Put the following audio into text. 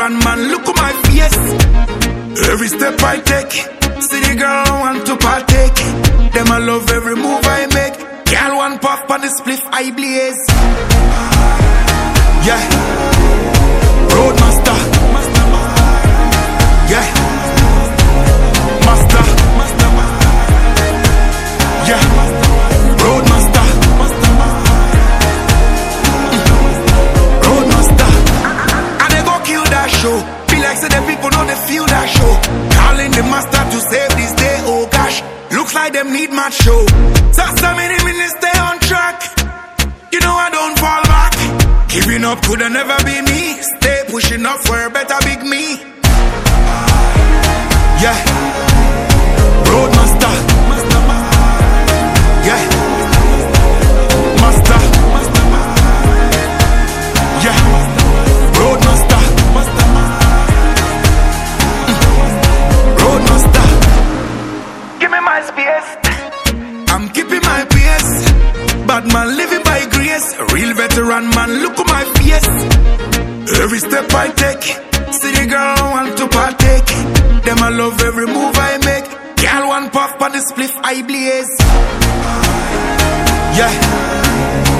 veteran man, look at my face. Every step I take, see the girl want to partake. Them I love every move I make. Girl one puff on the spliff I blaze. Yeah, Roadmaster. Yeah, Master. Yeah, Roadmaster. Roadmaster. And they go kill that show. Be like say the people know they feel that show. Calling the master to save this day, oh gosh. Looks like them need my show. Just a minute, stay on track. You know I don't fall back. Giving up could never be me. Stay pushing up for a better big me. Yeah, Roadmaster. Yeah, Master. Yeah, Roadmaster. Roadmaster. Give me my space. I'm keeping my pace. Bad man living by grace. A real veteran man, look at my face. Every step I take, see the girl want to partake. Them I love every move I make. Girl one puff on the spliff I blaze. Yeah,